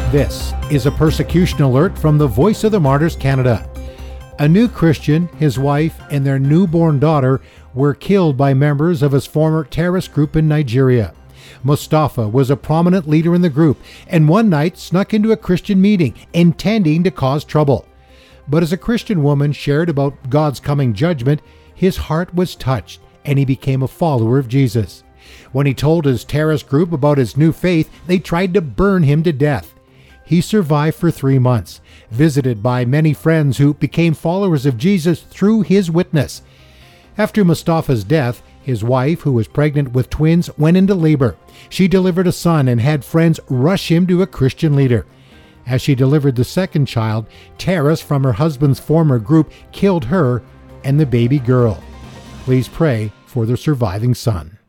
This is a persecution alert from the Voice of the Martyrs Canada. A new Christian, his wife, and their newborn daughter were killed by members of his former terrorist group in Nigeria. Mustafa was a prominent leader in the group and one night snuck into a Christian meeting, intending to cause trouble. But as a Christian woman shared about God's coming judgment, his heart was touched and he became a follower of Jesus. When he told his terrorist group about his new faith, they tried to burn him to death. He survived for 3 months, visited by many friends who became followers of Jesus through his witness. After Mustafa's death, his wife, who was pregnant with twins, went into labor. She delivered a son and had friends rush him to a Christian leader. As she delivered the second child, terrorists from her husband's former group killed her and the baby girl. Please pray for the surviving son.